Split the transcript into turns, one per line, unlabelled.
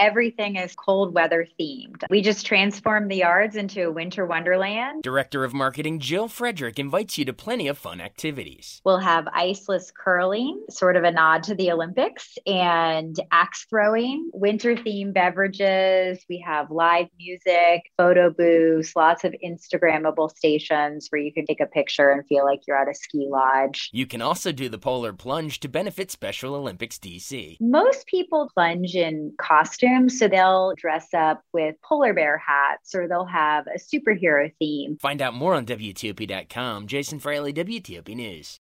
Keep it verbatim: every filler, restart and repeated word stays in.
everything is cold weather themed. We just transform the yards into a winter wonderland.
Director of Marketing Jill Frederick invites you to plenty of fun activities.
We'll have iceless curling, sort of a nod to the Olympics, and axe throwing, winter themed beverages. We have live music, photo booths, lots of Instagrammable stations where you can take a picture and feel like you're at a ski lodge.
You can also do the polar plunge to benefit Special Olympics D C.
Most people plunge in costumes, so they'll dress up with polar bear hats or they'll have a superhero theme.
Find out more on W T O P dot com. Jason Fraley, W T O P News.